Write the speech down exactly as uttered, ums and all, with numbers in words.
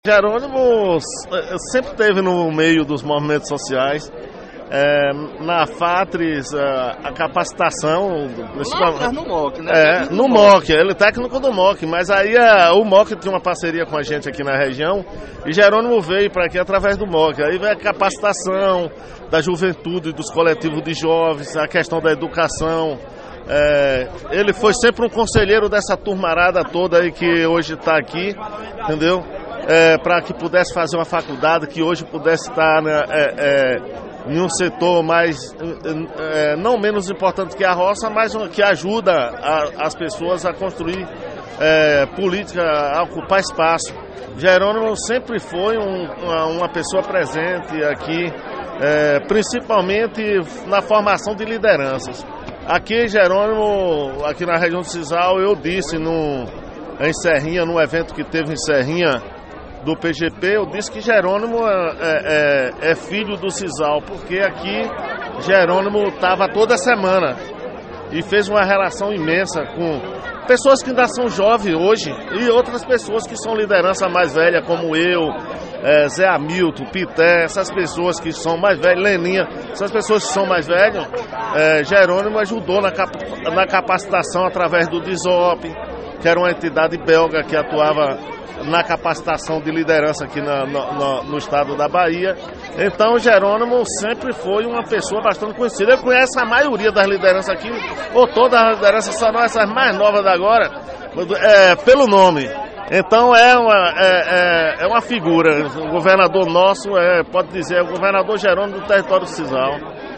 Jerônimo sempre esteve no meio dos movimentos sociais, é, na FATRES, a, a capacitação... Lá no M O C, né? É, no M O C, ele é técnico do M O C, mas aí a, o M O C tinha uma parceria com a gente aqui na região e Jerônimo veio para aqui através do M O C. Aí veio a capacitação da juventude, dos coletivos de jovens, a questão da educação. É, ele foi sempre um conselheiro dessa turmarada toda aí que hoje está aqui, entendeu? É, para que pudesse fazer uma faculdade, que hoje pudesse estar né, é, é, em um setor mais, é, não menos importante que a roça, mas que ajuda a, as pessoas a construir é, política, a ocupar espaço. Jerônimo sempre foi um, uma, uma pessoa presente aqui, é, principalmente na formação de lideranças. Aqui, Jerônimo, aqui na região do Cisal, eu disse no, em Serrinha, no evento que teve em Serrinha, do P G P, eu disse que Jerônimo é, é, é filho do Cisal, porque aqui Jerônimo estava toda semana e fez uma relação imensa com pessoas que ainda são jovens hoje e outras pessoas que são liderança mais velha, como eu, é, Zé Hamilton, Pité, essas pessoas que são mais velhas, Leninha, essas pessoas que são mais velhas, é, Jerônimo ajudou na, cap na capacitação através do DISOP, que era uma entidade belga que atuava na capacitação de liderança aqui na, no, no, no estado da Bahia. Então Jerônimo sempre foi uma pessoa bastante conhecida. Ele conhece a maioria das lideranças aqui, ou todas as lideranças, só não essas mais novas da agora, é, pelo nome. Então é uma, é, é, é uma figura. O governador nosso, é, pode dizer, é o governador Jerônimo do território do Cisal.